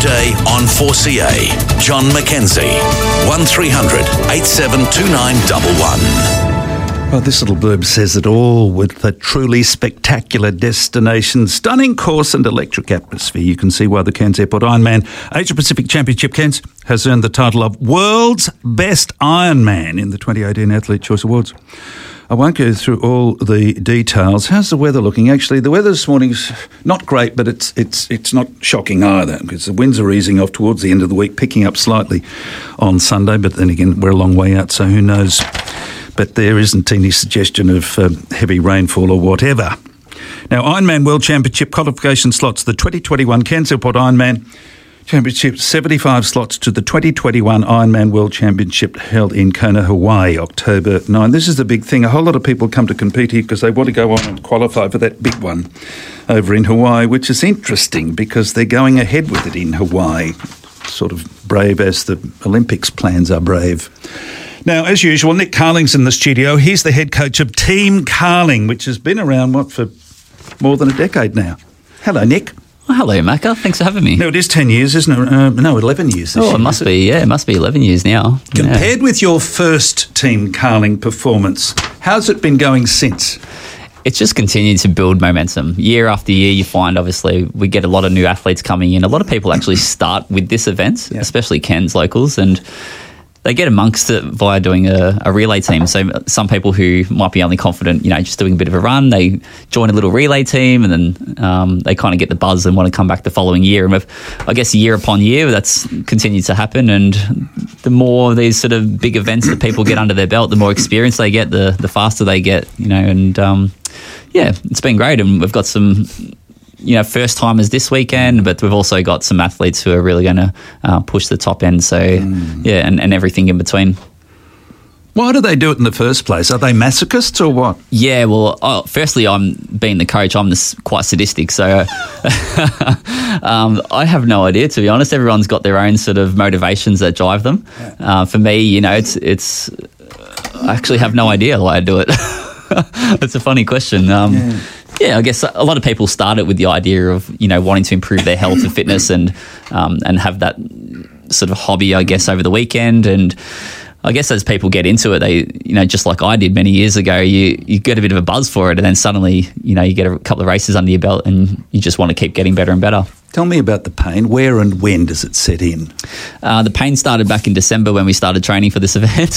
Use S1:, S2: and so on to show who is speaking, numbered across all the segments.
S1: day on 4CA. John McKenzie, 1300 872911.
S2: Well, this little blurb says it all with a truly spectacular destination, stunning course and electric atmosphere. You can see why the Cairns Airport Ironman Asia Pacific Championship Cairns has earned the title of World's Best Ironman in the 2018 Athlete Choice Awards. I won't go through all the details. How's the weather looking? Actually, the weather this morning's not great, but it's not shocking either, because the winds are easing off towards the end of the week, picking up slightly on Sunday, but then again, we're a long way out, so who knows. But there isn't any suggestion of heavy rainfall or whatever. Now, Ironman World Championship qualification slots, the 2021 Cairns Airport Ironman Championship, 75 slots to the 2021 Ironman World Championship held in Kona, Hawaii, October 9. This is the big thing. A whole lot of people come to compete here because they want to go on and qualify for that big one over in Hawaii, which is interesting because they're going ahead with it in Hawaii. Sort of brave as the Olympics plans are brave. Now, as usual, Nick Carling's in the studio. He's the head coach of Team Carling, which has been around, for more than a decade now. Hello, Nick.
S3: Well, hello, Macca. Thanks for having me.
S2: No, it is 10 years, isn't it? No, 11 years.
S3: It must be. Yeah, it must be 11 years now.
S2: Compared with your first Team Carling performance, how's it been going since?
S3: It's just continued to build momentum. Year after year, you find, obviously, we get a lot of new athletes coming in. A lot of people actually start with this event, especially Cairns locals, and they get amongst it via doing a relay team. So some people who might be only confident, just doing a bit of a run, they join a little relay team, and then they kind of get the buzz and want to come back the following year. And I guess year upon year, that's continued to happen. And the more these sort of big events that people get under their belt, the more experience they get, the faster they get, and it's been great. And we've got some first timers this weekend, but we've also got some athletes who are really going to push the top end. So, and everything in between.
S2: Why do they do it in the first place? Are they masochists or what?
S3: Yeah, well, firstly, I'm being the coach. I'm quite sadistic, so I have no idea, to be honest. Everyone's got their own sort of motivations that drive them. For me, it's I actually have no idea why I do it. It's a funny question. Yeah, I guess a lot of people start it with the idea of, wanting to improve their health and fitness and have that sort of hobby, I guess, over the weekend. And I guess as people get into it, they, just like I did many years ago, you get a bit of a buzz for it, and then suddenly, you get a couple of races under your belt and you just want to keep getting better and better.
S2: Tell me about the pain. Where and when does it set in?
S3: The pain started back in December when we started training for this event.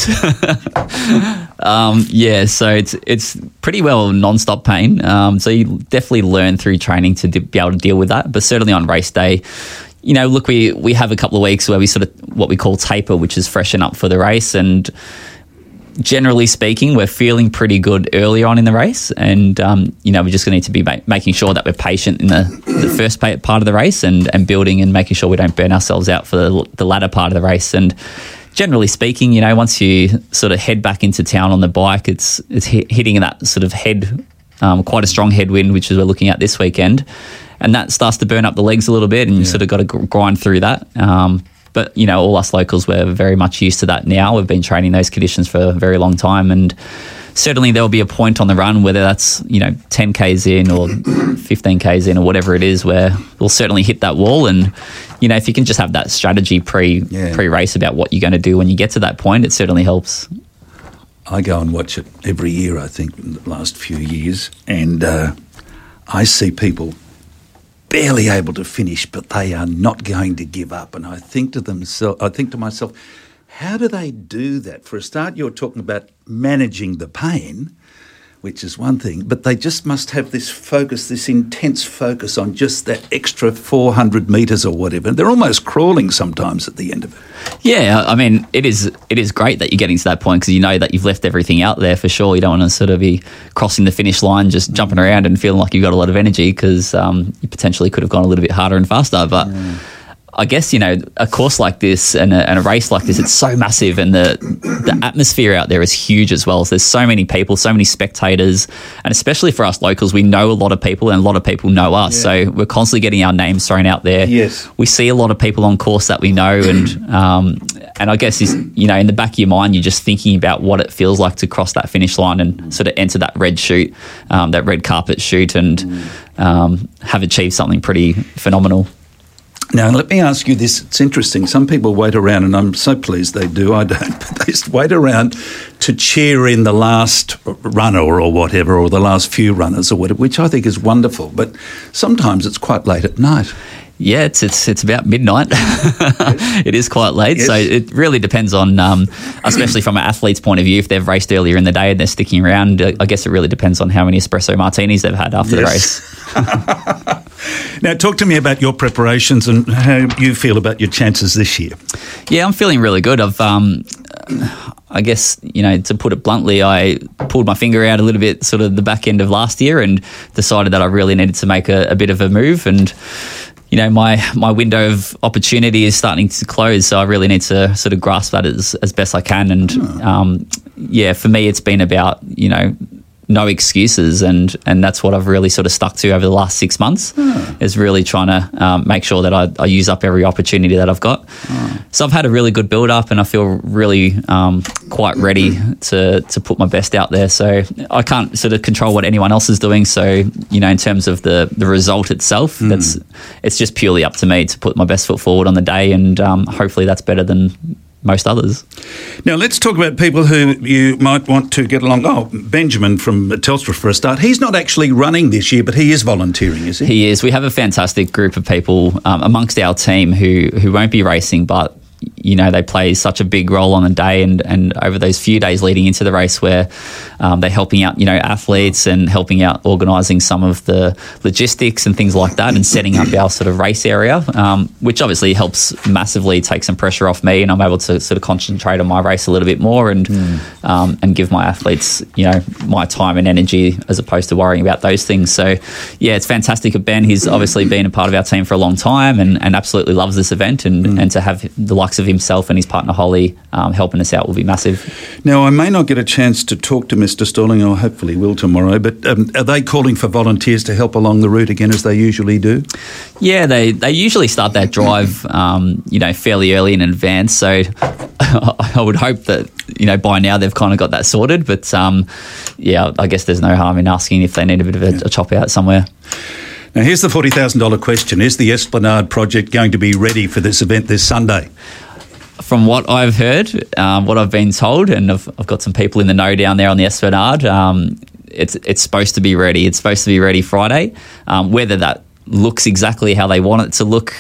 S3: So it's pretty well non-stop pain. So you definitely learn through training to be able to deal with that. But certainly on race day, look, we have a couple of weeks where we sort of what we call taper, which is freshen up for the race. And generally speaking, we're feeling pretty good early on in the race, and we're just going to need to be making sure that we're patient in the first part of the race and building and making sure we don't burn ourselves out for the latter part of the race. And generally speaking, once you sort of head back into town on the bike, it's hitting that sort of head, quite a strong headwind, which is we're looking at this weekend, and that starts to burn up the legs a little bit, and you sort of got to grind through that. But, all us locals, we're very much used to that now. We've been training those conditions for a very long time. And certainly there'll be a point on the run, whether that's, 10 Ks in or 15 Ks in or whatever it is, where we'll certainly hit that wall. And, if you can just have that strategy pre-race about what you're going to do when you get to that point, it certainly helps.
S2: I go and watch it every year, I think, in the last few years. And I see people barely able to finish, but they are not going to give up. And I think to myself, how do they do that? For a start, you're talking about managing the pain, which is one thing, but they just must have this focus, this intense focus on just that extra 400 metres or whatever. They're almost crawling sometimes at the end of it.
S3: Yeah, I mean, it is great that you're getting to that point, because you know that you've left everything out there for sure. You don't want to sort of be crossing the finish line, just jumping around and feeling like you've got a lot of energy, because you potentially could have gone a little bit harder and faster. But I guess, a course like this and a race like this, it's so massive, and the atmosphere out there is huge as well. So there's so many people, so many spectators, and especially for us locals, we know a lot of people and a lot of people know us. So we're constantly getting our names thrown out there.
S2: Yes.
S3: We see a lot of people on course that we know, and I guess, in the back of your mind, you're just thinking about what it feels like to cross that finish line and sort of enter that red chute, that red carpet chute, and have achieved something pretty phenomenal.
S2: Now, let me ask you this. It's interesting. Some people wait around, and I'm so pleased they do. I don't. But they just wait around to cheer in the last runner or whatever, or the last few runners or whatever, which I think is wonderful. But sometimes it's quite late at night.
S3: Yeah, it's about midnight. It is quite late,
S2: Yes.
S3: so it really depends on, especially from an athlete's point of view, if they've raced earlier in the day and they're sticking around. I guess it really depends on how many espresso martinis they've had after the race.
S2: Now, talk to me about your preparations and how you feel about your chances this year.
S3: Yeah, I'm feeling really good. I guess, to put it bluntly, I pulled my finger out a little bit sort of the back end of last year and decided that I really needed to make a bit of a move. And my window of opportunity is starting to close, so I really need to sort of grasp that as best I can. And for me, it's been about no excuses, and that's what I've really sort of stuck to over the last 6 months. Is really trying to make sure that I use up every opportunity that I've got. So I've had a really good build up, and I feel really quite ready to put my best out there. So I can't sort of control what anyone else is doing. So in terms of the result itself, it's just purely up to me to put my best foot forward on the day, and hopefully that's better than most others.
S2: Now, let's talk about people who you might want to get along. Oh, Benjamin from Telstra for a start. He's not actually running this year, but he is volunteering, is he?
S3: He is. We have a fantastic group of people amongst our team who won't be racing, but they play such a big role on the day and over those few days leading into the race where they're helping out, athletes and helping out organising some of the logistics and things like that and setting up our sort of race area, which obviously helps massively take some pressure off me, and I'm able to sort of concentrate on my race a little bit more and give my athletes, my time and energy as opposed to worrying about those things. So, yeah, it's fantastic of Ben. He's obviously been a part of our team for a long time and absolutely loves this event, and to have the likes of himself and his partner Holly helping us out will be massive.
S2: Now, I may not get a chance to talk to Mr. Stalling, or hopefully will tomorrow, but are they calling for volunteers to help along the route again as they usually do?
S3: Yeah, they usually start that drive, fairly early in advance. So I would hope that, by now they've kind of got that sorted. But, I guess there's no harm in asking if they need a bit of a chop out somewhere.
S2: Now, here's the $40,000 question. Is the Esplanade project going to be ready for this event this Sunday?
S3: From what I've heard, what I've been told, and I've got some people in the know down there on the Esplanade, it's supposed to be ready. It's supposed to be ready Friday. Whether that looks exactly how they want it to look,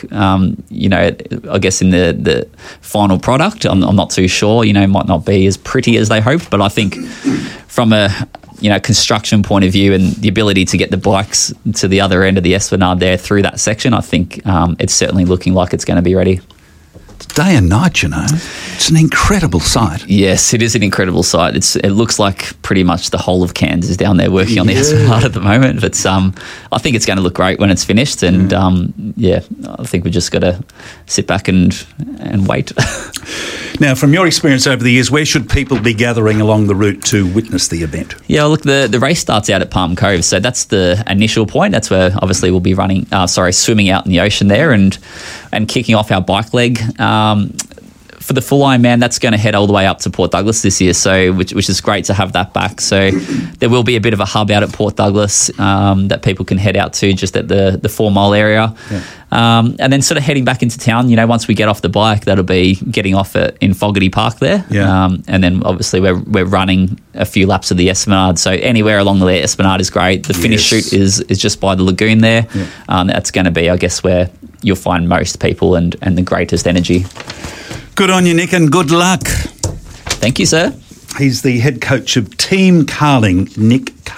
S3: I guess in the final product, I'm not too sure. Might not be as pretty as they hoped, but I think from a construction point of view and the ability to get the bikes to the other end of the Esplanade there through that section, I think it's certainly looking like it's going to be ready.
S2: It's day and night, It's an incredible sight.
S3: Yes, it is an incredible sight. It looks like pretty much the whole of Cairns is down there working on the Esplanade at the moment. But I think it's going to look great when it's finished. And I think we just got to sit back and wait.
S2: Now, from your experience over the years, where should people be gathering along the route to witness the event? Yeah,
S3: look, the race starts out at Palm Cove, so that's the initial point. That's where obviously we'll be swimming out in the ocean there and kicking off our bike leg. For the full Ironman, that's going to head all the way up to Port Douglas this year, so which is great to have that back. So there will be a bit of a hub out at Port Douglas that people can head out to just at the 4 Mile area. Yeah. And then sort of heading back into town, once we get off the bike, that'll be getting off in Fogarty Park there. Yeah. And then obviously we're running a few laps of the Esplanade. So anywhere along the Esplanade is great. The finish shoot is just by the lagoon there. Yeah. That's going to be, I guess, where you'll find most people and the greatest energy.
S2: Good on you, Nick, and good luck.
S3: Thank you, sir.
S2: He's the head coach of Team Carling, Nick